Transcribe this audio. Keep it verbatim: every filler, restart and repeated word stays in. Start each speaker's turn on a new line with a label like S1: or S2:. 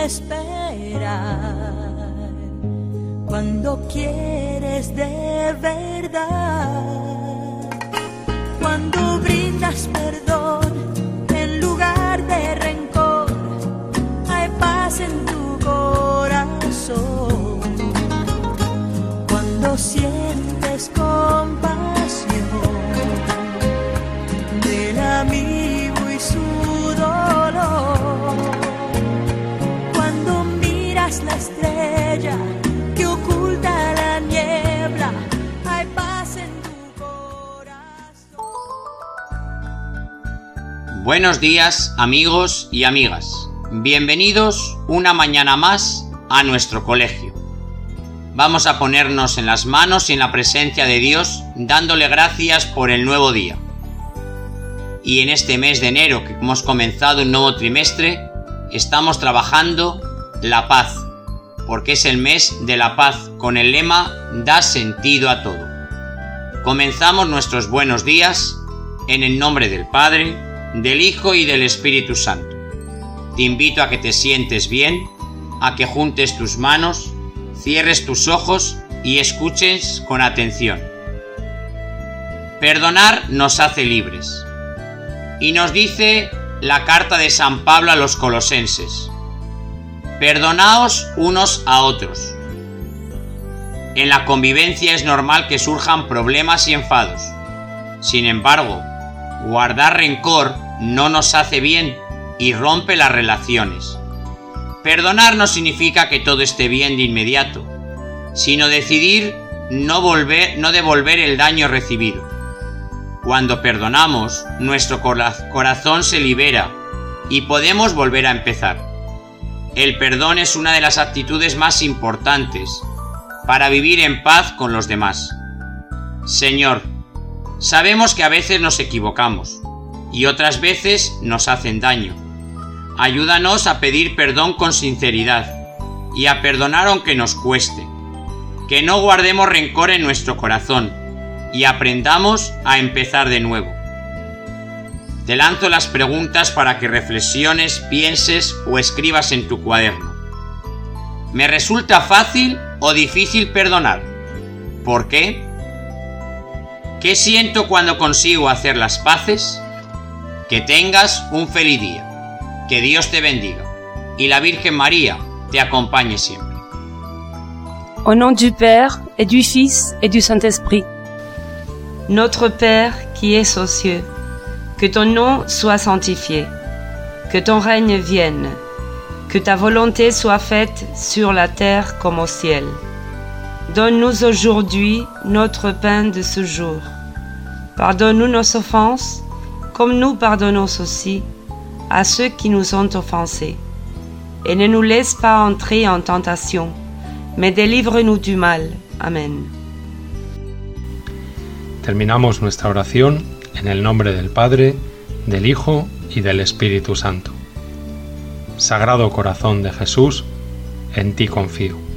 S1: esperar, cuando quieres de verdad, cuando brindas perdón en lugar de rencor, hay paz en tu corazón. Cuando sientes compasión del amigo y su dolor, cuando miras la estrella que oculta la niebla, hay paz en tu corazón.
S2: Buenos días, amigos y amigas. Bienvenidos una mañana más a nuestro colegio. Vamos a ponernos en las manos y en la presencia de Dios, dándole gracias por el nuevo día. Y en este mes de enero, que hemos comenzado un nuevo trimestre, estamos trabajando la paz, porque es el mes de la paz, con el lema "Da sentido a todo". Comenzamos nuestros buenos días en el nombre del Padre, del Hijo y del Espíritu Santo. Te invito a que te sientes bien, a que juntes tus manos, cierres tus ojos y escuches con atención. Perdonar nos hace libres. Y nos dice la carta de San Pablo a los colosenses: perdonaos unos a otros. En la convivencia es normal que surjan problemas y enfados. Sin embargo, guardar rencor no nos hace bien y rompe las relaciones. Perdonar no significa que todo esté bien de inmediato, sino decidir no volver, no devolver el daño recibido. Cuando perdonamos, nuestro corazón se libera y podemos volver a empezar. El perdón es una de las actitudes más importantes para vivir en paz con los demás. Señor, sabemos que a veces nos equivocamos y otras veces nos hacen daño. Ayúdanos a pedir perdón con sinceridad y a perdonar aunque nos cueste. Que no guardemos rencor en nuestro corazón y aprendamos a empezar de nuevo. Te lanzo las preguntas para que reflexiones, pienses o escribas en tu cuaderno. ¿Me resulta fácil o difícil perdonar? ¿Por qué? ¿Qué siento cuando consigo hacer las paces? Que tengas un feliz día. Que Dios te bendiga y la Virgen María te acompañe siempre.
S3: Au nom du Père et du Fils et du Saint-Esprit.
S4: Notre Père qui es aux cieux, que ton nom soit sanctifié, que ton règne vienne, que ta volonté soit faite sur la terre comme au ciel. Donne-nous aujourd'hui notre pain de ce jour. Pardonne-nous nos offenses, comme nous pardonnons aussi à ceux qui nous ont offensés. Et ne nous laisse pas entrer en tentation, mais délivre-nous du mal. Amén.
S5: Terminamos nuestra oración en el nombre del Padre, del Hijo y del Espíritu Santo. Sagrado Corazón de Jesús, en ti confío.